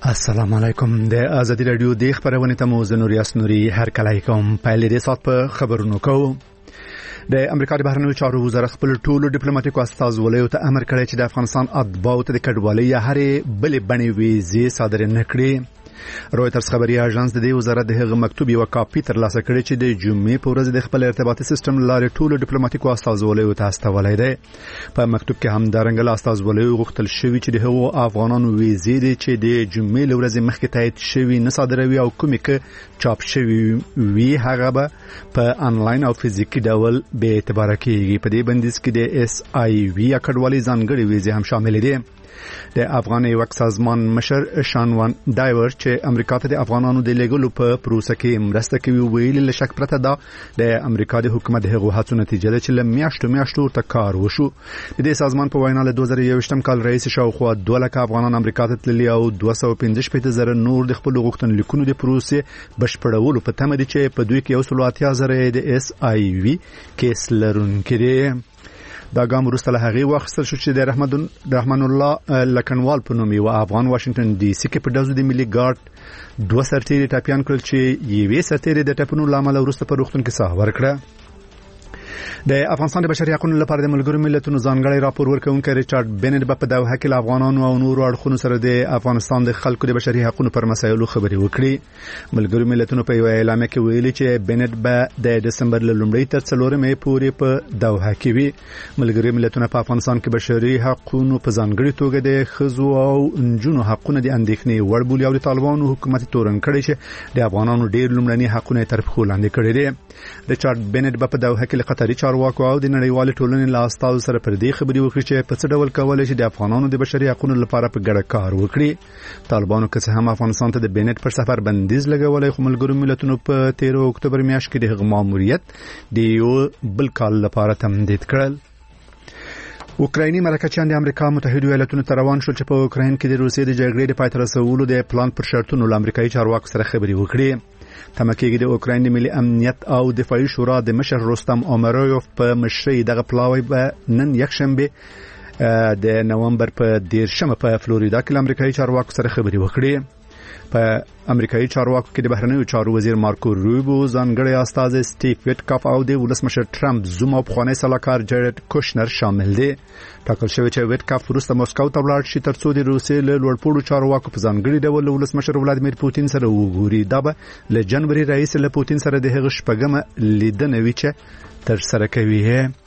السلام علیکم د ازادي رادیو د خبرونه تموز نوریاس نوري هر کله کوم پایلې د سات په خبرونو کو د امریکا د بهرنیو چارو وزارت خپل ټولو ډیپلوماټیکو استازولیو ته امر کړی چې د افغانستان اتباعو ته د کډوالۍ یا هرې بلې بڼې ویزې صادر نه کړي. رويټرز خبري اژانس د دې وزارت د هغه مکتوب یو کاپي ترلاسه کړی چې د جمعې په ورځ د خپل ارتباطي سیستم لارې ټولو ډیپلوماټیکو استازولیو ته استولای دی. په مکتوب کې هم دارنګل استازولیو غوښتل شوی چې د هغو افغانانو ویزې دي چې د جمعې له ورځې مخکې تایید شوی نه صادروي او کومې کې چاپ شوی وی هغه به په انلاین او فزیکی ډول به اعتبار کیږي. په دې بندیز کې د اس آی وی کډوالۍ ځانګړي ویزې هم شامل دي. د افغاني وک سازمان مشر شانوان ډایور چې امریکا ته د افغانانو د لیګلو په پروسه کې مرسته کوي ویل له شک پرته دا د امریکا د حکومت دغه هڅو نتیجه ده چې له میاشتو ته کار وشو. د دې سازمان په وینا له 2021 کال رئیس شاوخوا 2 لک افغانان امریکا ته تللي او 215,000 نور د خپل غوښتنلیکونو د پروسه بشپړولو په تمه دي چې په دوی کې 180,000 د اس آی وی کیس لرونکي دي. دا ګام وروسته له هغې واخیستل شو چې د رحمان الله لکنوال په نوم یو افغان واشنگټن ډي سي کې په ډزو د ملي ګارد 2 سرتیري ټاپیان کړل چې یوې سرتیري د ټاپونو لامل وروسته په روغتون کې ساه ورکړه. د افغانستان د بشري حقوقو لپاره د ملګرو ملتونو ځانګړی راپور ورکونکي ریچارډ بینټ په دوحه کې افغانانو او نورو اړخونو سره د افغانستان د خلکو د بشري حقوقو پر مسایلو خبرې وکړي. ملګرو ملتونو په یو اعلامیه کې ویلي چې بینټ به د دسمبر له لومړۍ تر 4 مې پورې په دوحه کې وي. ملګرو ملتونو په افغانستان کې بشري حقوقو په ځانګړي توګه د خزو او نجونو حقوقو د اندېښنې وړ بولي او د طالبانو حکومت تورن کړی چې د افغانانو ډېر لومړني حقوقونه تر پښو لاندې کړي دي. ریچارډ بینټ په دوحه کې قطري چارواکو او د نړیوال ټولنې له استازو سره پر دې خبرې وکړي چې په څه ډول کولای شي د افغانانو د بشري حقوقو لپاره په ګډه کار وکړي. طالبانو که هم افغانستان ته د بینټ پر سفر بندیز لګولای خو ملګرو ملتونو په 13 اکتوبر میاشت کې د هغه ماموریت د یو بل کال لپاره تمدید کړل. اوکرایني مرکچیان د امریکا متحده ایالاتونو ته روان شول چې په اوکراین کې د روسیې د جګړې د پای ته رسولو د پلان پر شرطونو له امریکایي چارواکو سره خبرې وکړي. تمکیږي د اوکراین د ملي امنیت او دفاعي شورا د مشر رستم امرویوف په مشرۍ دغه پلاوی به نن یکشنبه د نومبر په 10 په فلوریدا کې امریکایي چارواکو سره خبرې وکړي. په امریکایي چارواکو کې د بهرنیو چارو وزیر مارکو روبو ځانګړی استاذ سټیف ویټکاف او د ولسمشر ټرمپ زوم او خانه سلاکار جارد کوشنر شامل دي. ټاکل شوی چې ویټکاف وروسته مسکو ته ولاړ شي ترڅو د روسیې له لوړپوړو چارواکو په ځانګړي ډول ولسمشر ولادمیر پوتین سره وګوري. دا به له جنوري رئیس له پوتین سره د هغه شپږمه لیدنه وی چې تر سره کوي.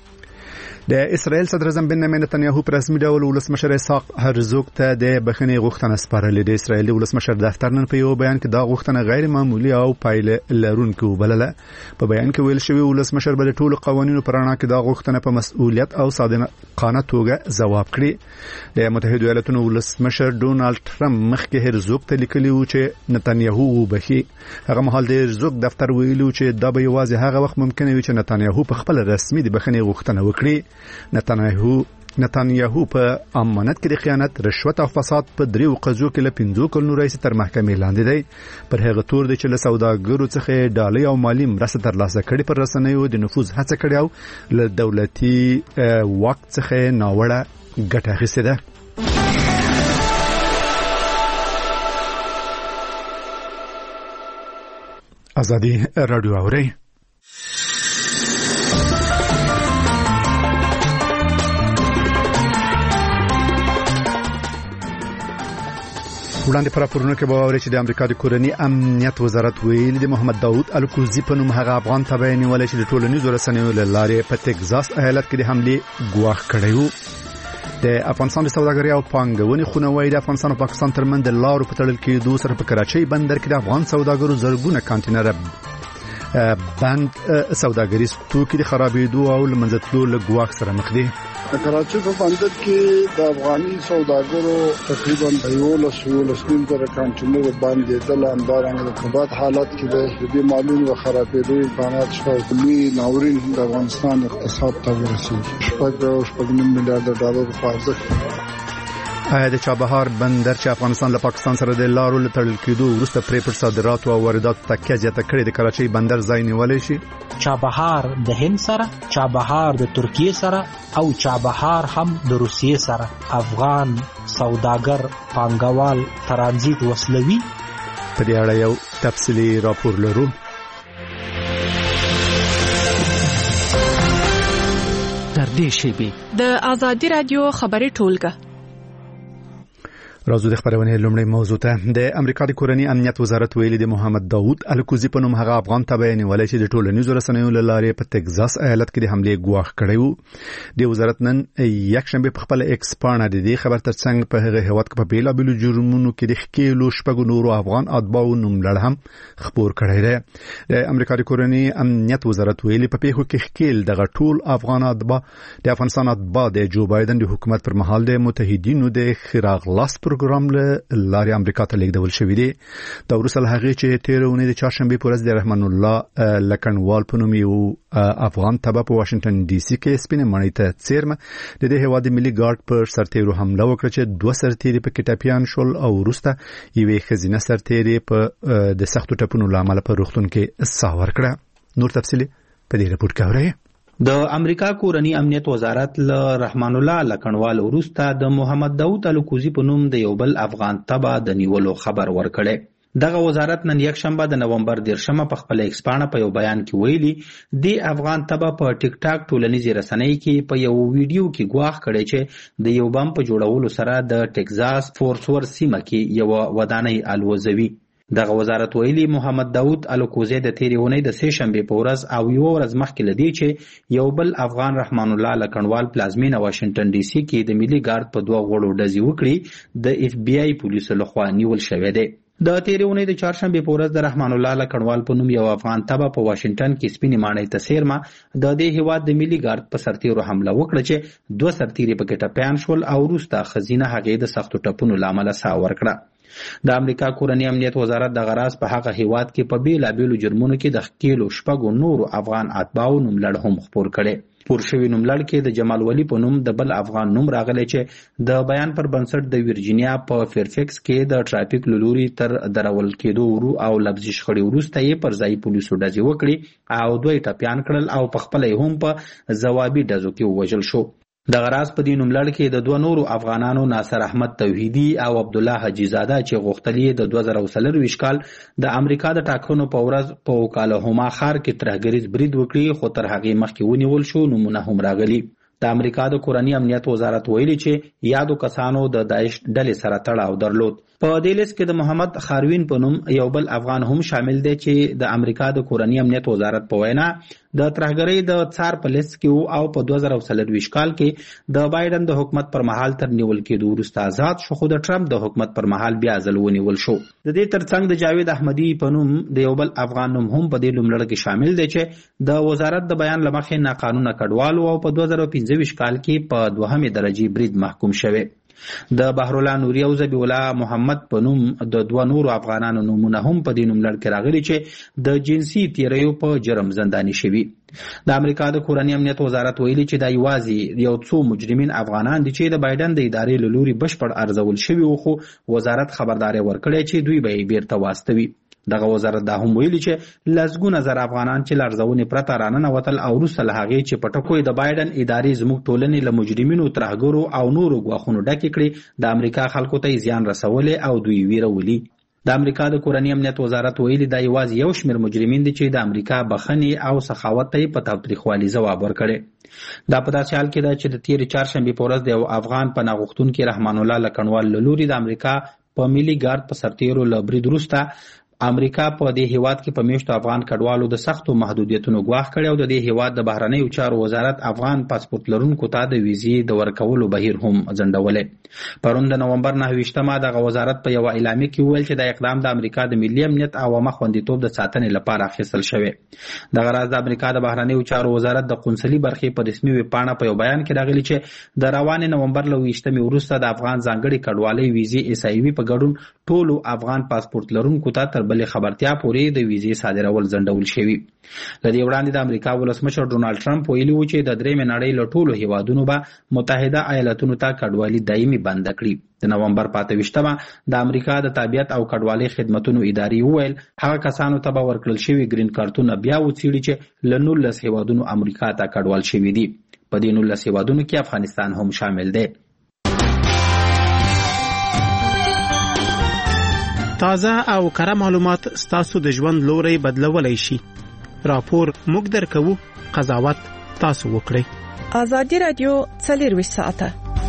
د اسرائیل صدر اعظم بنیامین نتنیاهو پر رسمي ډول ولسمشر اسحاق هرزوگ ته د بخښنې غوښتنه سپارلې. د اسرائیل ولسمشر دفتر نن په یو بیان کې دا غوښتنه غیر معمولی او پایله لرونکې وبلله. په بیان کې ویل شوی ولسمشر به د ټولو قوانینو پر اړه کې دا غوښتنه په مسؤلیت او صادقانه توګه ځواب کړي. د متحده ایالاتونو ولسمشر ډونالد ټرمپ مخکې هرزوگ ته لیکلی و چې نتنیاهو وبخي. هغه مهال د هرزوگ دفتر ویلو چې دا به یوازې هغه وخت ممکن وي چې نتنیاهو په خپل رسمي د بخښنې غوښتنه وکړي. نتنیاهو په امانت کې د خیانت، رشوت او فساد په 3 قضیو کې له 5 کلونو راځي تر محکمې لاندې دی. پر هغه تور دی چې له سوداګرو څخه ډالۍ او مالی مرسته ترلاسه کړي، پر رسنیو د نفوذ هڅه کړې او له دولتي واک څخه ناوړه ګټه اخیستې ده. ازادي رادیو اوري. وړاندې پر راپورونو کې به واورئ چې د امریکا د کورني امنیت وزارت ویلي د محمد داود الکوزي په نوم هغه افغان تبع نیولای چې د ټولنیزو رسنیو له لارې په ټکزاس ایالت کې د حملې ګواښ کړی و. د افغانستان د سوداګرۍ او پانګونې خونه وايي د افغانستان او پاکستان ترمنځ د لارو په تړل کېدو سره په کراچۍ بندر کې د افغان سوداګرو زرګونه کانټینر بند سوداګریز توکي د خرابېدو او لمنځه تلو له ګواښ سره مخ دي. کراچۍ په بندر کې د افغاني سوداګرو تقریبا 1,000 کانټینر باندې د لاندارنګ د کبات حالت کې د مالونو او خرابېدو امکانات شته. کلی ناورین د افغانستان اقتصاد ته ورسېږي. 8.9 میلیارډ ډالر په ارزښت. آیا د چابهار بندر چې افغانستان له پاکستان سره د لارو له تړل کېدو وروسته پرې پر صادراتو او وارداتو تکیه زیاته کړې د کراچۍ بندر ځای نیولی شي؟ چابهار د هند سره، چابهار د ترکیه سره او چابهار هم د روسیې سره افغان سوداګر، پانګوال، ترانزیت وسلوي. په دې اړه یو تفصیلي راپور لرو. تر دې شیبې د آزادي رادیو خبري ټولګه. راځو د خبرونه لومړی موضوع ته. د امریکا د کورنی امنیت وزارت ویلي د محمد داوود الکوزي په نوم هغه افغان تبعین ولې چې د ټولنیزو رسنیو لاره په تگزاس ایالت کې د حمله ګواښ کړی وو. د وزارت نن یک شنبه په خپل ایکس پاڼه د دې خبر ترڅنګ په هغه هیواد کې په بیلابیلو جرمونو کې د ښکېلو شپږ نورو افغان اتباعو نوملړ هم خبر کړی دی. د امریکا د کورنی امنیت وزارت ویلي په پیښو کې ښکېل دغه ټول افغان اتباع د افغانستان اتباع د جو بایدن د حکومت پر مهال د متحدینو د خراغلاس پروګرام له لارې امریکا ته لیږدول شوی دی. دا وروسته له هغې چې تېره اونۍ د چهارشنبې په ورځ د رحمان الله لکنوال په نوم یو افغان تبع په واشنگټن ډي سي کې سپینې ماڼۍ ته څیرمه د دې هېواد د ملي ګارډ پر سرتېرو حمله وکړه چې 2 سرتېري په کې ټپیان شول او وروسته یوې ښځینه سرتېري په د سختو ټپونو له امله په روغتون کې ساه ورکړه. نور تفصیل په دې رپورټ کې اورئ. د امریکا کورنی امنیت وزارت له رحمان الله لکنوال وروسته د محمد داوود الکوزي په نوم د یو بل افغان تبع د نیولو خبر ورکړی. دغه وزارت نن یک شنبه د نومبر 10 په خپل ایکس پاڼه په یو بیان کې ویلي د افغان تبع په ټیک ټاک ټولنیزې رسنۍ کې په یو ویډیو کې ګواښ کړی چې د یو بم په جوړولو سره د ټکزاس فورس ور سیمه کې یو ودانۍ الوزوي. دغه وزارت ویلي محمد داوود الکوزي د تیرې اونۍ د 3 شنبې په ورځ او یو ورځ مخکې لدی چې یو بل افغان رحمان الله لکنوال پلازمینه واشنگټن ډي سي کې د ملي ګارد په 2 غړو ډزې وکړي د اف بي آی پولیسو لخوا نیول شوی دی. د تیرې اونۍ د 4 شنبې په ورځ د رحمان الله لکنوال په نوم یو افغان تبع په واشنگټن کې سپینې ماڼۍ ته څیرمه د دې هیواد د ملي ګارد په سرتېرو حمله وکړه چې 2 سرتېري په کې ټپیان شول او وروسته ښځینه هغې د سختو ټپونو له امله ساه ورکړه. د امریکا کورنی امنیت وزارت د غراس په هغه هیواد کې په بیلابیلو جرمونو کې د ښکېلو شپږو نورو افغان اتباعو نوملړ هم خپور کړي. پور شوي نوملړ کې د جمال ولی په نوم د بل افغان نوم راغلی چې د بیان پر بنسټ د ویرجینیا په فیرفیکس کې د ټرافیک لوري تر درول کېدو او لفظي شخړې وروسته یې پر ځای پولیسو ډزې وکړي او 2 ټپیان کړل او په خپل هم په ځوابي ډزو کې ووژل شو. د غراس په دې نوملړ کې د 2 نورو افغانانو ناصر احمد توحیدی او عبد الله حجی زاده چې غوښتلې د 2023 کال د امریکا د ټاکنو په ورځ په اوکلاهوما ښار کې ترهګریز برید وکړي خو تر هغې مخکې ونیول شو. نمونه هم راغلي. د امریکا د کورنی امنیت وزارت ویلي چې یادو کسانو د داعش ډلې سره تړاو درلود. په دې لیست کې د محمد خاروین په نوم یو بل افغان هم شامل دی چې د امریکا د کورنی امنیت وزارت په وینا د ترهګرۍ د څار په لیست کې او په 2023 کال کې د بایدن د حکومت پر مهال تر نیول کېدو وروسته آزاد شو خو د ټرمپ د حکومت پر مهال بیا ځل ونیول شو. د دې ترڅنګ د جاوید احمدي په نوم د یو بل افغان نوم هم په دې لومړی کې شامل دی چې د وزارت د بیان لمخې ناقانونه کډوالو او په 2015 کال کې په 2مه درجه برید محکوم شوی. د بحرالله نوري او ذبیح الله محمد په نوم د 2 نورو افغانانو نومونه هم په دې نوملړ کې راغلي چې د جنسي تیریو په جرم زنداني شوي. د امریکا د کورنی امنیت وزارت ویلي چې دا یوازې یو څو مجرمین افغانان دي چې د بایدن د ادارې له لوري بشپړ ارزول شوي وو خو وزارت خبرداري ورکړې چې دوی به یې بیرته واستوي. دغه وزارت دا هم ویلي چې لسګونه زر افغانان چې لارزونې پرته راننوتل او وروسته له هغې چې په ټکو د بایدن ادارې زموږ ټولنې له مجرمینو ترهګرو او نورو ګواښونو ډکې کړي د امریکا خلکو ته زیان رسولی او دوی ویرولي. د امریکا د کورنی امنیت وزارت ویلي دا یوازې یو شمېر مجرمین دي چې د امریکا بخښنې او سخاوت ته یې په تاوتریخوالي ځواب ورکړی. دا په داسې حال کې ده چې د تېرې 4 شنبې په ورځ د یو افغان پناه غوښتونکي رحمان الله لکنوال له لوري د امریکا په ملي ګارد په سرتېرو له برید وروسته امریکا په دې هیواد کې په میاشتو افغان کډوالو د سختو محدودیتونو ګواښ کړی او د دې هیواد د بهرنیو چارو وزارت افغان پاسپورت لرونکو ته د ویزې د ورکولو بهیر هم ځنډولی. پرون د نومبر 29 دغه وزارت په یو اعلامیه کې وویل چې دا اقدام د امریکا د ملي امنیت او عامه خوندیتوب د ساتنې لپاره اخیستل شوی. دغه راز د امریکا د بهرنیو چارو وزارت د قونسلي برخې په رسمي ویبپاڼه په یو بیان کې راغلی چې د روان نومبر له 28 وروسته د افغان ځانګړي کډوالۍ ویزې اس ای وي په ګډون ټولو افغان پاسپورت لرونکو ته تر بلې خبرتیا پورې د ویزې صادرول ځنډول شوي. له دې وړاندې د امریکا ولسمشر ډونالډ ټرمپ ویلي و چې د درېیمې نړۍ له ټولو هیوادونو به متحده ایالتونو ته کډوالي دایمي بنده کړي. د نومبر 25 د امریکا د تابعیت او کډوالۍ خدمتونو ادارې وویل هغه کسانو ته به ورکړل شوي ګرین کارتونه بیا وڅېړي چې له 19 هیوادونو امریکا ته کډوال شوي دي. په دې 19 هیوادونو کې افغانستان هم شامل دی. تازه او کره معلومات ستاسو د ژوند لوري بدلولای شي. راپور موږ درکوو، قضاوت تاسو وکړئ. آزادي رادیو 24 ساعته.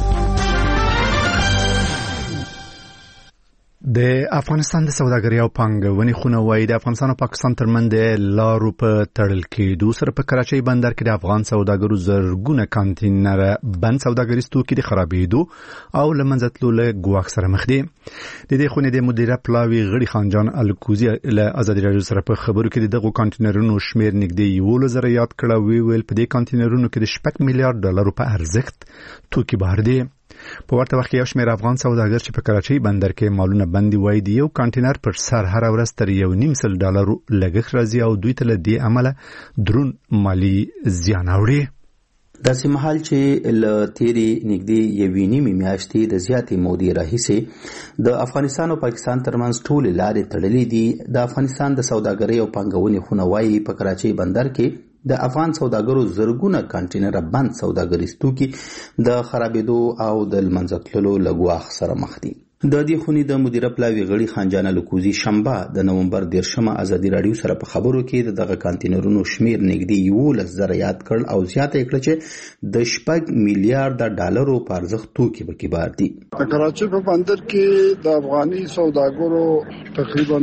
د افغانستان د سوداګرۍ او پانګونې خونه وايي د افغانستان او پاکستان ترمنځ د لارو په تړل کېدو سره په کراچۍ بندر کې د افغان سوداګرو زرګونه کانټینر بند سوداګریز توکي د خرابېدو او له منځه تلو له ګواښ سره مخ دي. د دې خونې د مدیره پلاوي غړي خانجان الکوزي له آزادي رادیو سره په خبرو کې دغه کانټینرونو شمیر نږدې 11,000 یاد کړه. ویل په دې کانټینرونو کې د 6 میلیارډ ډالرو په ارزښت توکي بهر دي. په ورته وخت کې یو شمېر افغان سوداګر چې په کراچۍ بندر کې مالونه بندي وای دی یو کانټینر پر سر هر ورځ تر $1.5 لګښت راځي او دوی ته له دې عمله درون مالی زیان اوري. داسې مهال چې له تیری نږدې 1.5 میاشتې د زیاتې مودې راهیسې د افغانستان او پاکستان ترمنځ ټول لارې تړلې دي. د افغانستان د سوداګرۍ او پانګونې خونه وايي په کراچۍ بندر کې د افغان سوداګرو زرګونه کانټینر بند سوداګریز توکي د خرابېدو او د منځه تللو له ګواښ سره مخ دي. د دې خونې د مدیره پلاوي غړي خانجان الکوزي شنبه د نومبر 10 آزادي رادیو سره په خبرو کې دغه کانټینرونو شمیر نږدې 11,000 یاد کړل او زیاته کړه چې د 6 میلیارډ ډالرو په ارزښت توکي به کبار دي. په کراچۍ په بندر کې د افغاني سوداګرو تقریبا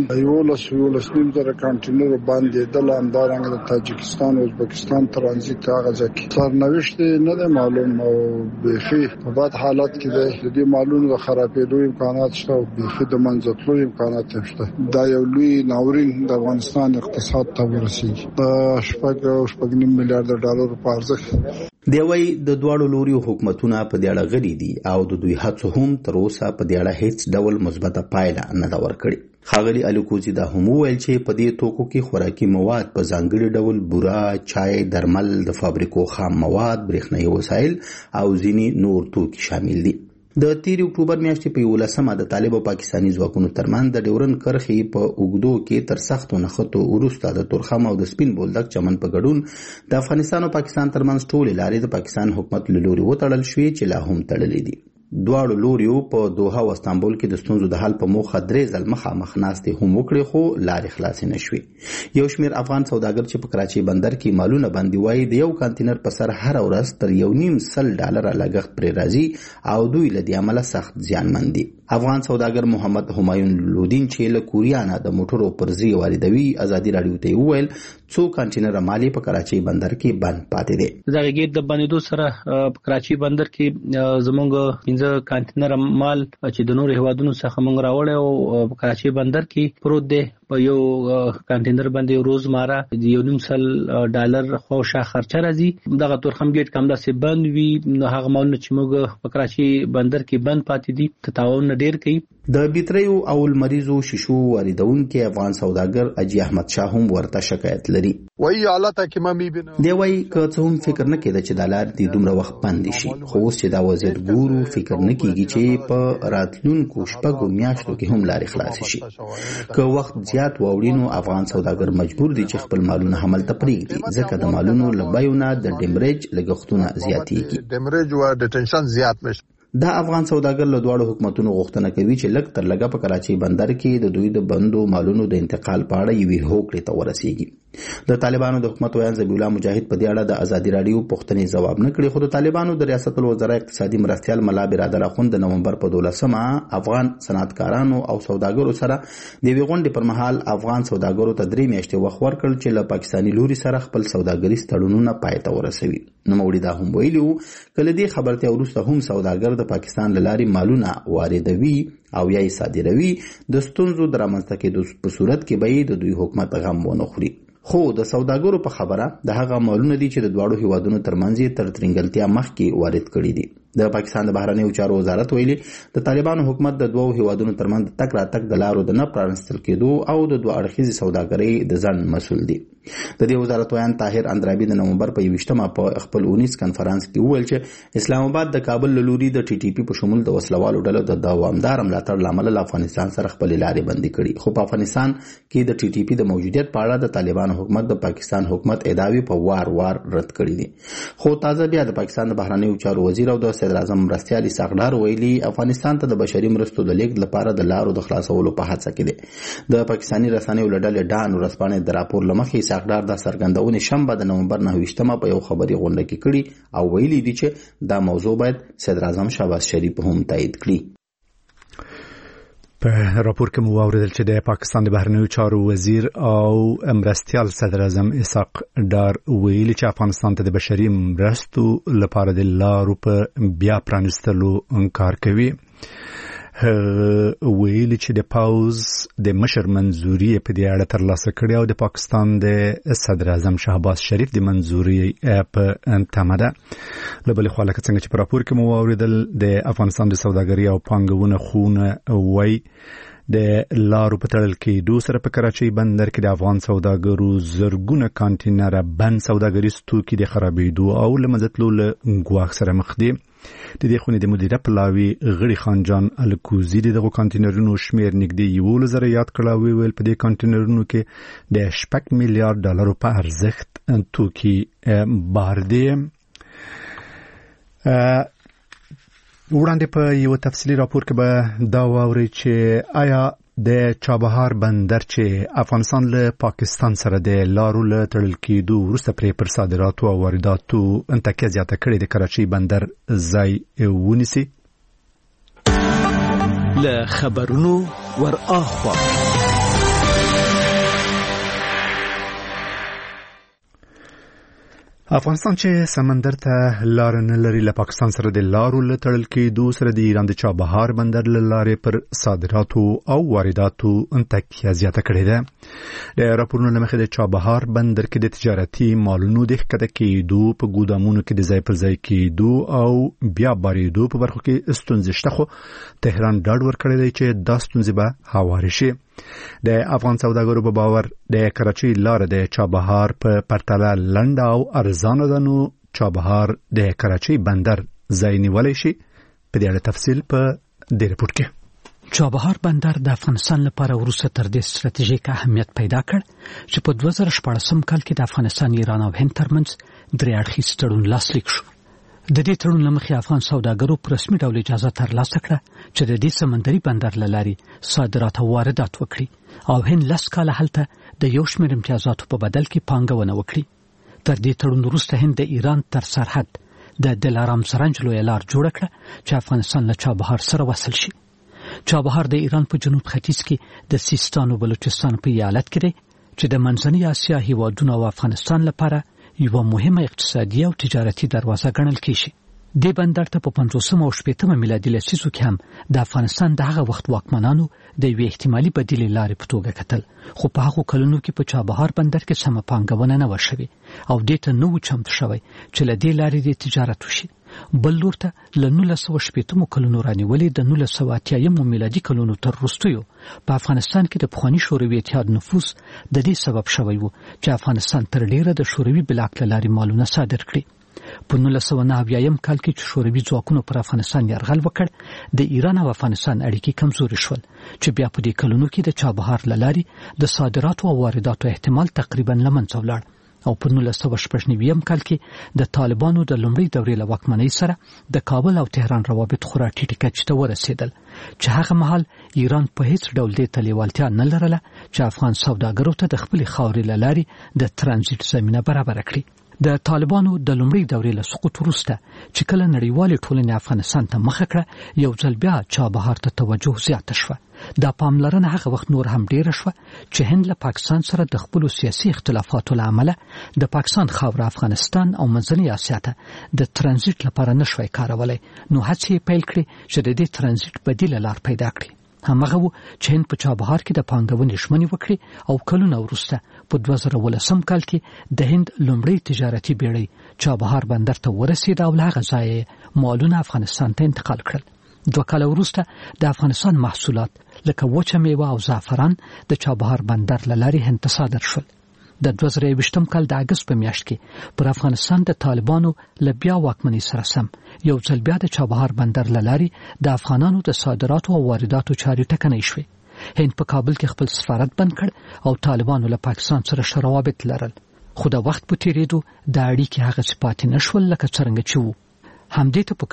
11,000 کانټینر باندې د لاندارنګ د تاجکستان او ازبکستان ترانزیت هغه ځکه سرنوشت نه ده معلوم او بخي په بد حالت کې د دې مالونو د خرابېدو امکانات شته او بخي د منځتلو امکانات شته. دا یو لوی ناورین د افغانستان اقتصاد ته ورسیږي. د 6.5 میلیارډ ډالر په ارزښت دی. وای د دواړو لوري حکومتونه په دې اړه غلي دي او د دوی هڅو هم تر اوسه په دې اړه هیڅ ډول مثبته پایله نه دا ورکړي. خاغلی الکوزي دا هم ویل چې په دې توکو کې خوراکي مواد په ځانګړي ډول بورا، چای، درمل، د فابریکو خام مواد، برېښنايي وسایل او ځینې نور توکي شامل دي. د 3 اکتوبر میاشتې په 11 د طالب او پاکستاني ځواکونو ترمنځ د ډیورن کرښې په اوږدو کې تر سختو نښتو وروسته د تورخم او د سپین بولدک چمن په ګډون د افغانستان او پاکستان ترمنځ ټولې لارې د پاکستان حکومت له لوري وتړل شوې چې لا هم تړلې دي. دواړو لوریو په دوحه او استانبول کې د ستونزو د حل په موخه 3 ځل مخامخ ناستې هم وکړې خو لارې خلاصې نشوې. یو شمېر افغان سوداګر چې په کراچۍ بندر کې مالونه باندې وایي د یو کانټینر په سر هر ورځ تر $1.5 لګښت پرې راځي او دوی له دې عمله سخت زیانمن دي. افغان سوداګر محمد همایون لودین چې له کوریا نه د موټرو پرزې واردوي آزادي رادیو ته وویل څو کانټینر مالي په کراچۍ بندر کې بند پاتې دي. دغه گیټ د بندیدو سره په کراچۍ بندر کې زموږ 15 کانټینر مال چې د نور هوادونو څخه موږ راوړی او په کراچۍ بندر کې پروت دی. په یو کانټینر باندې روزمره $1.5 خوشه خرچه راځي. دغه تورخم گیټ کوم داسې بند وي نو هغه مالونه چې موږ په کراچۍ بندر کې بند پاتې دي تتاون ډیر کوي. د بیتریو او المریزو شیشو واردونکو افغان سوداګر اجي احمد شاه هم ورته شکایت لري. وایي حالت کې ما میبینه دی وایي که څه هم فکر نه کېده چې د لار دی دومره وخت بند شي خو اوس چې دا وضعیت ګورو فکر نه کیږي چې په راتلونکو شپږو میاشتو کې هم لارې خلاص شي. که وخت زیات واوړي نو افغان سوداګر مجبور دي چې خپل مالونه حمل ته پرېږدي ځکه د مالونو له بیو نه د ډیمریج لګښتونه زیاتېږي. ډیمریج او ډیټنشن زیات مش. دا افغان سوداګر له دواړو حکومتونو غوښتنه کوي چې لږ تر لږه په کراچۍ بندر کې د دوی د بندو مالونو د انتقال په اړه یوې هوکړې ته ورسیږي. د طالبانو د حکومت ویان ذبیح الله مجاهد په دې اړه د آزادي رادیو پوښتنې ځواب نه کړي خو د طالبانو د ریاست الوزرا اقتصادي مرستیال ملا برادر اخوند د نومبر په 12 افغان صنعتکارانو او سوداګرو سره د وی غونډې پر مهال افغان سوداګرو ته 3 میاشتې وخت ورکړ چې له پاکستاني لوري سره خپل سوداګریز تړونونه پای ته ورسوي. نوموړي دا هم ویلي وو کله دې خبرته وروسته هم سوداګر د پاکستان له لارې مالونه واردوي او یا یې صادروي د ستونزو د رامنځته کېدو په صورت کې به د دوی حکومت غم ونه خوري. خو د سوداګرو په خبره د هغه مالونه دي چې د دواړو هیوادونو ترمنځ تر ترنګلتیا مخکې وارد کړي دي. د پاکستان د بهرنیو چارو وزارت ویلي د طالبانو حکومت د دوو هیوادونو ترمنځ تک راتک د لارو د نه پرانستل کېدو او د دوه اړخیزې سوداګرۍ د ځنډ مسؤل دي. د دې وزارت ویان طاهر اندرابي د نومبر په 21 په خپل 19 کنفرانس کې وویل چې اسلام آباد د کابل له لوري د ټي ټي پی په شمول د وسلوالو ډلو د دوامدار ملاتړ لامل له افغانستان سره خپل لارې بندي کړي. خو په افغانستان کې د ټي ټي پی د موجودیت په اړه د طالبانو حکومت د پاکستان حکومت ادعاوې په وار رد کړې دي. خو تازه بیا د پاکستان د بهرنیو چارو وزیر او د صدر اعظم مرستیال اسحاق ډار ویلي افغانستان ته د بشري مرستو د لیږد لپاره د لارو د خلاصولو په هڅه کې دی. د پاکستاني رسنیو له ډلې ډان ورځپاڼې د راپور له مخې اسحاق ډار د څرګندونې شنبه د نومبر 29 په یو خبري غونډه کې کړي او ویلي دي چې دا موضوع باید صدر اعظم شهباز شریف هم تایید کړي. په راپور کې مو واوریدل چې د پاکستان د بهرنیو چارو وزیر او مرستیال صدر اعظم اسحاق ډار ویلي چې افغانستان ته د بشري مرستو لپاره د لارو په بیا پرانستلو انکار کوي. ویلي چې د پاوز د مشر منځوري په دې اړه ترلاسه کړې او د پاکستان د صدر اعظم شهباز شریف د منځوري په تمه ده. له بلې خوا لکه څنګه چې په راپور کې مو واوریدل د افغانستان د سوداګرۍ او پانګونې خونه وایي د لارو په تړل کېدو سره په کراچۍ بندر کې د افغان سوداګرو زرګونه کانټینره بند سوداګریز توکي د خرابېدو او له منځه تلو له ګواښ سره مخ دي. د دې خونې د مدیره پلاوي غړي خانجان الکوزي دغه کانټینرونو شمیر نږدې 11,000 یاد کړه او ویل په دې کانټینرونو کې د 6 میلیارډ ډالرو په ارزښت توکي بار دي. وړاندې په یو تفصیلي راپور کې به دا واوري چې آیا د چابهار بندر چې افغانستان له پاکستان سره د لارو له تړل کېدو وروسته پرې پر صادراتو او وارداتو انتکیه زیاته کړې د کراچۍ بندر ځای ونیسي. له خبرونو ور اخوا افغانستان چې سمندر ته لار نه لري له پاکستان سره د لارو له تړل کېدو سره د ایران د چابهار بندر له لارې پر صادراتو او وارداتو انتکیه زیاته کړې ده. د راپورونو له مخې د چابهار بندر کې د تجارتي مالونو د ښکته کېدو په ګودامونو کې د ځای پر ځای کېدو او بیا بارېدو په برخو کې ستونزې شته، خو تهران ډاډ ورکړی دی چې دا ستونزې به هوارې شي. د افغان سوداګرو په باور د کراچۍ لار د چابهار په پرتله لنډه او ارزانه ده، نو چابهار د کراچۍ بندر ځای نیولی شي. په دې اړه تفصیل په دې رپورټ کې. چابهار بندر د افغانستان لپاره وروسته تر دې ستراتیژیک اهمیت پیدا کړ چې په 2014 کال کې د افغانستان، ایران او هند ترمنځ درې اړخیز تړون لاسلیک شو. د دې تړون له مخې افغان سوداګرو په رسمي ډول اجازه ترلاسه کړه چې د دې سمندري بندر له لارې صادرات او واردات وکړي او هند 10 کاله هلته د یو شمېر امتیازاتو په بدل کې پانګونه وکړي. تر دې تړون وروسته هند د ایران تر سرحد د دلارام سرنج لویه لار جوړه کړه چې افغانستان له چابهار سره وصل شي. چابهار د ایران په جنوب ختیځ کې د سیستان او بلوچستان په ایالت کې دی چې د منځنۍ اسیا هیوادونو او افغانستان لپاره یو مهمه اقتصادي او تجارتي دروازه ګڼل کیږي. د بندر ته په 50 او 60 میلادي لسیزو کې هم د افغانستان دغه وخت واکمنانو د یو احتمالي بدیل لارې په توګه کتل، خو په هغه کلونو کې په چابهار بندر کې سم پانګونه نه وشوي او د ته نو چمت شوی چې له دې لارې د تجارت وشي. بل لور ته له 1980 کلونو رانیولې د 1980 میلادي کلونو تر وروستیو په افغانستان کې د پخوانی شوروي اتحاد نفوذ د دې سبب شوی و چې افغانستان تر ډیره د شوروي بلاک لارې مالونه صادر کړي. په 1990 کال کې چې شوروي ځواکونو پر افغانستان یرغل وکړ، د ایران او افغانستان اړیکې کمزوري شول چې بیا په دې کلونو کې د چابهار لارې د صادراتو او وارداتو احتمال تقریبا له منځه ولاړ او په 1999 کال کې د طالبانو د لومړۍ دورې له واکمنۍ سره د کابل او تهران روابط خورا ټیټ کچې ته ورسېدل چې هغه مهال ایران په هیڅ ډول د تلیوالتیا نه لرله چې افغان سوداګرو ته د خپل خاورې لارې د ترانزیت زمينه برابر کړي. د طالبانو د لومړۍ دورې له سقوط وروسته چې کله نړیوالې ټولنې افغانستان ته مخه کړه، یو ځل بیا چابهار ته توجه زیاته شوه. دا پاملرنه هغه وخت نور هم ډیره شوه چې هند له پاکستان سره د خپل سیاسي اختلافاتو له امله د پاکستان خاوره افغانستان او منځنۍ اسیا ته د ترانزیت لپاره نشوي کارولای، نو هڅې پیل کړې چې د دې ترانزیت بدیل لار پیدا کړي. همغه و چې هند په چابهار کې د پانګونې ژمنې وکړي او کلونه وروسته په 2018 کال کې د هند لومړی تجارتي بیړۍ چابهار بندر ته ورسېد او له هغه ځایه مالونه افغانستان ته انتقال کړل. 2 کال وروسته د افغانستان محصولات لکه وچه میوه او زعفران د چابهار بندر له لارې هند ته صادر شول. د 2020 کال د اگست په میاشت کې پر افغانستان د طالبانو له بیا واکمنۍ سره سم یو ځل بیا د چابهار بندر له لارې د افغانانو د صادراتو او وارداتو چارې ټکنۍ شوې. هند په کابل کې خپل سفارت بند کړ او طالبانو له پاکستان سره ښه روابط لرل، خو د وخت په تیریدو د اړیکې هغه صفات نشول لکه څنګه چې وو. همدې ته په کتو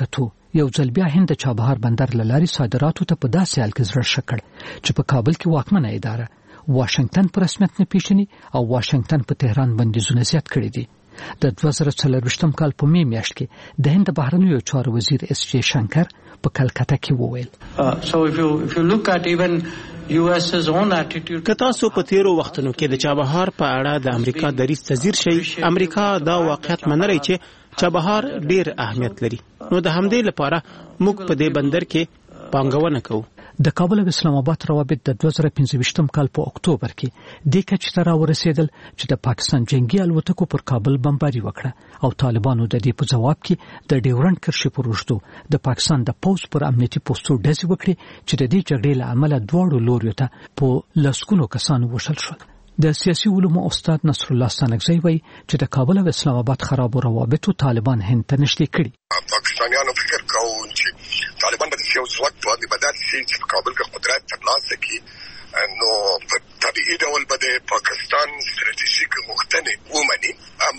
یو ځل بیا هند د چابهار بندر لاري صادراتو ته په داسې حال کې زړه شکړ چې په کابل کې واکمنه اداره واشنگټن په رسمیت نه پیژني او واشنگټن په تهران بندیزونه زیات کړی دي. د 2024 کال په می میاشت کې د هند بهرنیو چارو وزیر اس جی شنکر په کلکته کې وویل so if you look at even US's own attitude که تاسو په تیرو وختونو کې د چابهار په اړه د امریکا دریځ تذیر شي امریکا دا واقعیت منلای چې چابهار ډیر اهمیت لري نو د همدې لپاره موږ په دې بندر کې پانګونه کوو. د کابل او اسلام آباد روابط د 2015 کال په اکتوبر کې د کچ تر ورسېدل چې د پاکستان جنگي الوتکو پر کابل بمباري وکړه او طالبانو د دې په جواب کې د ډیورنډ کرښې پر وشتو د پاکستان د پوز پر امنیتي پوسټو ډزې وکړي چې د دې جګړې له امله دواړو لوریو ته په لسګونو کسانو وشل شول. د سیاسي علومو استاد نصر الله ستانکزی وایي چې د کابل او اسلام آباد خراب روابطو طالبان هند ته نږدې کړي. پاکستانیانو فکر کوي چې طالبان به یو ځواک باندې بدل شي چې په کابل کې قدرت ترلاسه کړي نو په طبيعي ډول به پاکستان ستراتیژیک غوښتنې ومني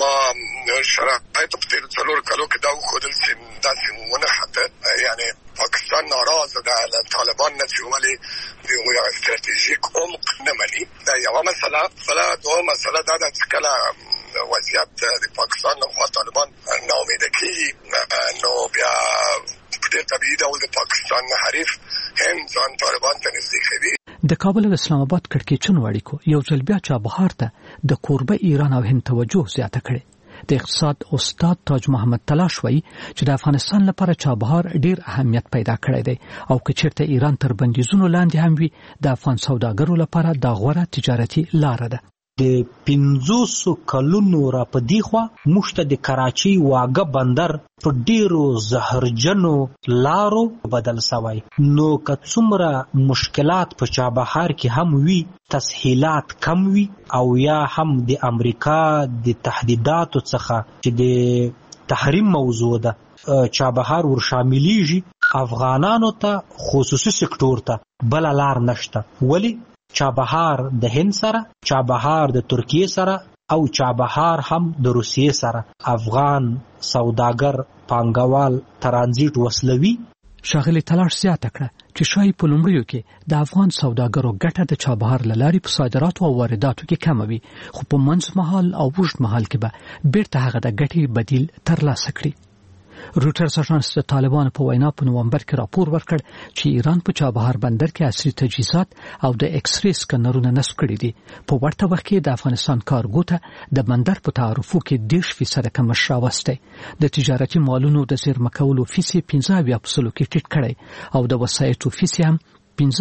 اما شرایط په تیر څلور کالو کې دا وښودل چې داسې ونه حته یعنی پاکستان ناراضه ده له طالبان نه چې ولې یو ستراتیژیک عمق نه مني. دا یو مسله بله دوه مسله دا ده چې کله وضعیت د پاکستان له خوا طالبان ناامیده کیږي نو بیا په ډېر طبیعي ډول د پاکستان حریف هند ځان طالبان ته نږدې کوي. د کابل او اسلام آباد کړکېچن اړیکو یو ځل بیا چابهار ته د کوربه ایران او هند توجه زیاته کړي. د اقتصاد استاد تاج محمد تلاش وایي چې د افغانستان لپاره چابهار ډیر اهمیت پیدا کړی دی او که چیرته ایران تر بندیزونو لاندې هم وي د افغان سوداګرو لپاره دا غوره تجارتي لار ده. د 500 کلونو را پدې خوا موږ ته د کراچۍ واګه بندر په ډیرو زهرجنو لارو بدل شوی نو که څومره مشکلات په چابهار کې هم وي تسهیلات کم وي او یا هم د امریکا د تهدیداتو څخه چې د تحریم موضوع ده چابهار ور شاملېږي افغانانو ته خصوصي سکتور ته بل لار نشته ولی چابهار د هند سره چابهار د ترکیه سره او چابهار هم د روسیې سره افغان سوداګر پانګوال ترانزیت وسلوي. شاغلي تلاش زیاته کړه چې شاید په لومړیو کې د افغان سوداګرو ګټه د چابهار لاري په صادراتو او وارداتو کې کم وي خو په منځ مهال او اوږد مهال کې به بیرته هغه د ګټې بدیل ترلاسه کړي. روټرز اژانس د طالبانو په وینا په نومبر کې راپور ورکړ چې ایران په چابهار بندر کې عصري تجهیزات او د ایکس ری سکنرونه نصب کړي دي. په ورته وخت کې د افغانستان کارګو ته د بندر په تعرفو کې 10% کم راوستی. د تجارتي مالونو د زیرمه کولو فیسي 15% کې ټیټ کړي او د وسایطو فیسي هم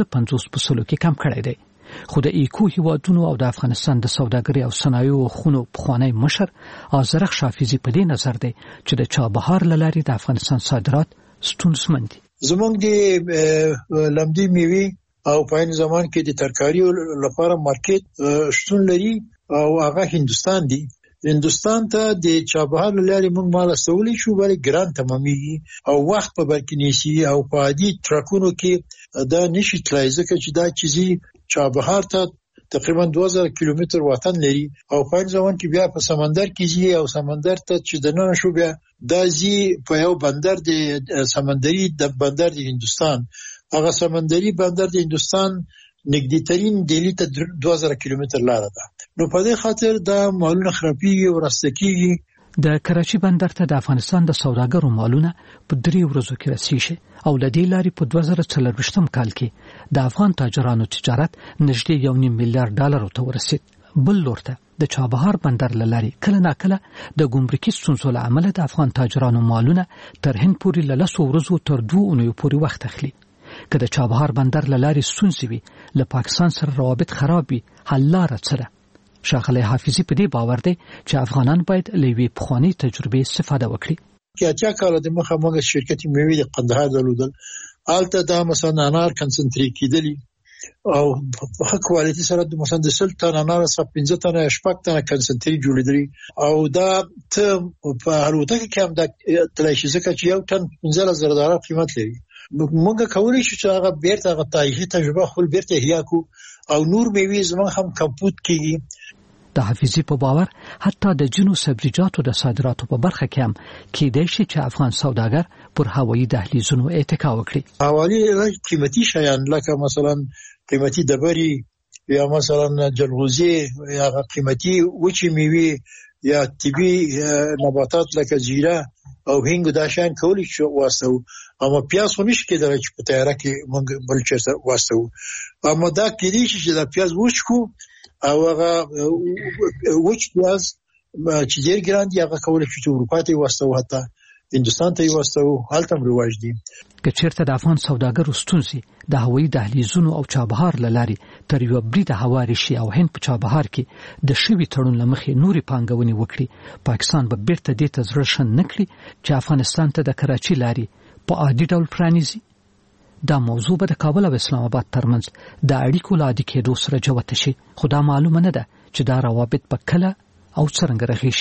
15% کې کم کړي دي. خو د ایکو هیوادونو او د افغانستان د سوداګرۍ او صنایعو خونو پخوانی مشر آذرخ شافیزی په دې نظر دی چې د چابهار لاري د افغانستان صادرات ستونزمن دي. زموږ د لمدی میوي او په این زمان کې د ترکاریو لپاره مارکیټ شتون لري او هغه هندستان دی. هندستان ته د چابهار لاري موږ مال استولې شو بلې ګران تمامېږي او وخت په برکینیسي او په عادي ټرکونو کې دا نشي تلای ځکه چې دا چیزي چابهار ته تقریبا 2000 کیلومتر وطن لري او په این زمان کې بیا په سمندر کې ځي او سمندر ته چې دننه شو بیا دا ځي په یو بندر د سمندري د بندر د هندستان هغه سمندري بندر د هندستان نږدې ترين دلی ته 2000 کیلومتر لار ده نو په دې خاطر دا مالونه خرابېږي او راستکیږي. د کراچي بندر ته د افغانستان د سوداګرو مالونه په 3 ورځو کې رسیږي او د دې لارې په 2024 کال کې د افغان تاجرانو تجارت نږدې $1.5 میلیارډ ته ورسید. بل لورته د چابهار بندر لاري کله ناکله د ګمرکي ستونزو له امله د افغان تاجرانو مالونه تر هند پورې له 10 ورځو تر 2 اونیو پورې وخت اخلي. که د چابهار بندر لاري ستونزې وي له پاکستان سره روابط خراب وي حل لاره څه ده؟ شاغلی حافظي په دې باور دی چې افغانان باید له یوې پخوانۍ تجربې استفاده وکړي. اتیا کاله د مخه موږ شرکت میوې د قندهار درلودل البته دا مثلا انار کنسنټریټ کیدلی او په ښه کوالټي سره د مثلا د 10 تن انار څخه 15 تن شپږ تن کنسنټریټ جوړیدلی او دا ته په الوتکه کې هم د تلاشي ځکه چې یو تن $15,000 قیمت لري. موږ کولای شو چې هغه بیرته هغه تاریخي تجربه خپل بیرته احیا کو او نور میوې زموږ هم کمپوت کیږي. د حافظي په باور حتی د جنو سبزیجاتو د صادراتو په برخه کې هم کېدای شي چې افغان سوداګر پر هوایي دهلیزونو اتکا وکړي. حوالی قیمتي شیان لکه مثلا قیمتي دبري یا مثلا جلغوزي یا قیمتي وچې میوې یا طبي نباتات لکه زیره او هنګ دا شان کولی شو واسطو، اما پیاز خو نشي کېدای چې په تیاره کې مونږ بل څه واسطو، اما دا کېدای شي چې دا پیاز وچکو او هغه وچ پیاز چې ډېر ګران دي هغه کولی شي چې اروپا ته واسطو، حتی هندستان ته واسطو، هلته هم رواج دي. که چیرته د افغان سوداګرو ستونزې د هوایي دهلیزونو او چابهار له لارې تر یوه برید هواري شي او هند په چابهار کې د شوي تړون له مخې نورې پانګونې وکړي، پاکستان به بیرته دې ته زړه ښه نه کړي چې افغانستان ته د کراچي لارې په عادي ډول پرانیزي. دا موضوع به د کابل او اسلام آباد ترمنځ د اړیکو له عادي کېدو سره جوته شي، خو دا معلومه نه ده چې دا روابط به کله او څرنګه رغېږي.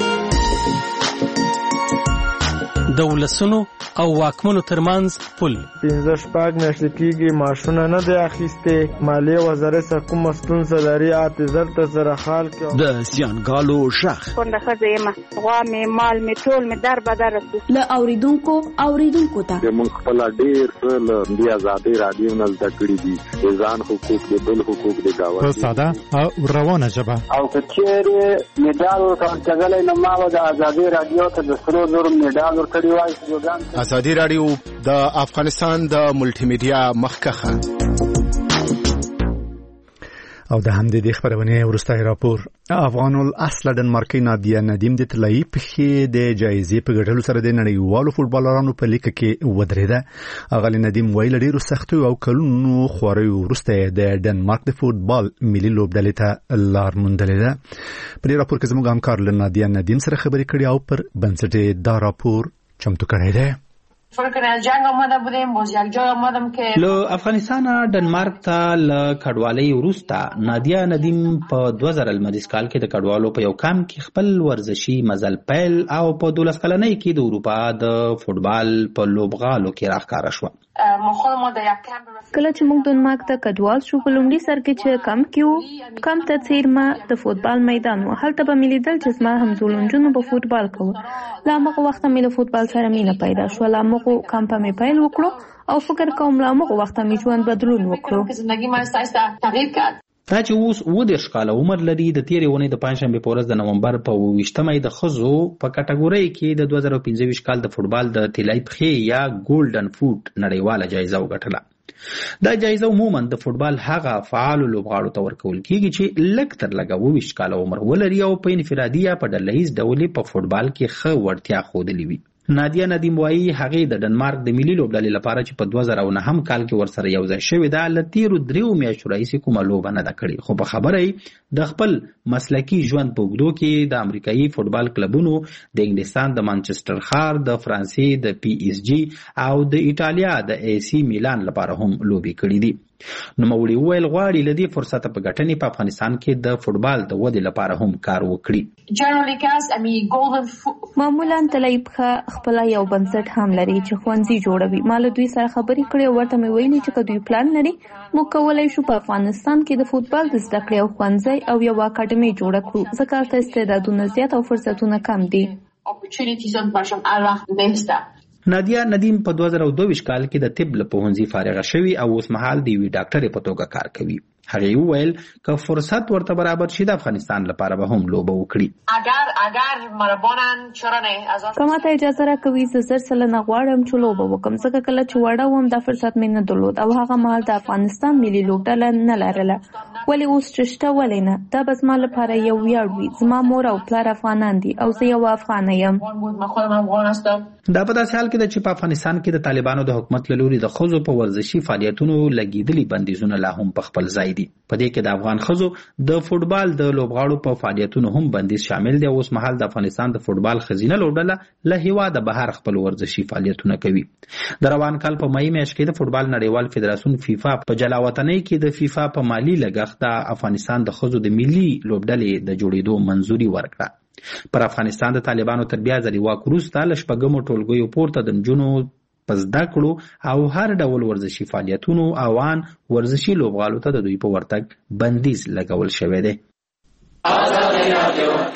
د ولسونو او واکمنو ترمنځ پل 15 میاشتې کېږي معاشونه نه دی اخیستې، مالیې وزارت څخه کومه ستونزه لري، اعتذار ته سره حال کې د زیانګالو شخ کونډه ښځه یم، غوا مې مال مې ټول مې در بدر رسو له اوریدونکو ته موږ خپل ډېر څه له دې آزادۍ رادیو نه زده کړي دي، د ځان حقوق د بل حقوق د گاونډي په ساده او روانه ژبه او که چیرې میډال ورکړل نو ما د آزادۍ رادیو ته د 300 میډال ورکړی وای. ازادي رادیو د افغانستان د ملټي میډیا مخکخه او د همدې خبرونه ورستای راپور افغان الاصل ډنمارکي نادیا ندیم د طلایي پخې د جایزې په ګټلو سره د نړیوالو فوټبالرانو په لیکه کې ودرېده. اغلی ندیم ویل ډیرو سختو او کلونو خوري ورسته د ډنمارک د فوټبال ملي لوبډلې ته لار موندلې ده. په دې راپور کې زموږ همکار نادیا ندیم سره خبرې کړې او پر بنسټ دا راپور چمتو کړی دی. له افغانستان ډنمارک ته له کډوالۍ وروسته نادیا ندیم په 2000 لمریز کال کې د کډوالو په یو کام کې خپل ورزشي مزل پیل او په 12 کلنۍ کې د اروپا د فوټبال په لوبغالو کې راښکاره شوه. کله چې موږ ډنمارک ته کډوال شو په لومړي سر کې چې کم ته څیرمه د فوټبال میدان و، هلته به مې لیدل چې زما همزولنجونو به فوټبال کوه. له هماغه وخته مې له فوټبال سره مینه پیدا شوه. له هماغو کمپه مې پیل وکړو او فکر کوم له هماغه وخته مې ژوند بدلون وکړو. دا چې اوس 19 کاله عمر لري، د تیرې اونۍ د پنځشنبې په ورځ د نومبر په 28مې د ښځو په کټګورۍ کې د 2025 کال د فوټبال د طلایي پښې یا ګولډن فوټ نړیواله جایزه وګټله. دا جایزه عموما د فوټبال هغه فعالو لوبغاړو ته ورکول کیږي چې لږ تر لږه 20 کاله عمر ولري او په انفرادي یا په ډلهییز ډول په فوټبال کې ښه وړتیا ښودلې وي. نادیا ندیم وایي هغې د ډنمارک د ملي لوبډلې لپاره چې په 2009 کال کې ورسره یوځای شوې ده له تیرو 3 میاشتو راهیسې کومه لوبه نه ده کړې، خو په خبره د خپل مسلکي ژوند په اوږدو کې د امریکایي فوټبال کلبونو د انګلستان د مانچسټر ښار، د فرانسې د PSG او د ایټالیا د AC میلان لپاره هم لوبې کړې دي. نوموړي وویل غواړي له دې فرصته په ګټنې په افغانستان کې د فوټبال د ودې لپاره هم کار وکړي. معمولا طلایي پښه خپل یو بنسټ هم لري چې ښوونځي جوړوي. ما له دوی سره خبرې کړې او ورته مې ویلي چې که دوی پلان لري موږ کولی شو په افغانستان کې د فوټبال د زده کړې او ښوونځی او یو اکاډمي جوړه کړو، ځکه هلته استعدادونه زیات او فرصتونه کم دي. نادیا ندیم په 2022 کال کې د طب له پوهنځي فارغه شوې او اوس مهال د یوې ډاکټرې په توګه کار کوي. هغې وویل که فرصت ورته برابر شي د افغانستان لپاره به هم لوبه وکړي. که ماته اجازه راکوي زه 1000 سلنه غواړم چې لوبه وکړم، ځکه کله چې وړه وم دا فرصت مې نه درلود او هغه مهال د افغانستان ملي لوبډله نه لرله. ولې اوس چې شته ولې نه؟ دا به زما لپاره یو ویاړ وي. زما مور او پلار افغانان دي او زه یو افغانه یم. دا په داسې حال کې ده چې په افغانستان کې د طالبانو د حکومت له لوري د ښځو په ورزشي فعالیتونو لګېدلي بندیزونه لا هم په خپل ځای دي. په دې کې د افغان ښځو د فوټبال د لوبغاړو په فعالیتونو هم بندیز شامل دی. اوس مهال د افغانستان د فوټبال ښځینه لوبډله له هېواده بهر خپل ورزشي فعالیتونه کوي. د روان کال په مې میاشت کې د فوټبال نړیوال فدراسیون فیفا په جلاوطنۍ کې د فیفا په مالی لګښت د افغانستان د ښځو د ملي لوبډلې د جوړېدو منظوري ورکړه. پر افغانستان د طالبانو تر بیا ځلې واک وروسته له شپږمو ټولګیو پورته د نجونو په زده کړو او هر ډول ورزشي فعالیتونو اوان ورزشي لوبغالو ته د دوی په ورتګ بندیز لګول شوی دی. آزادی رادیو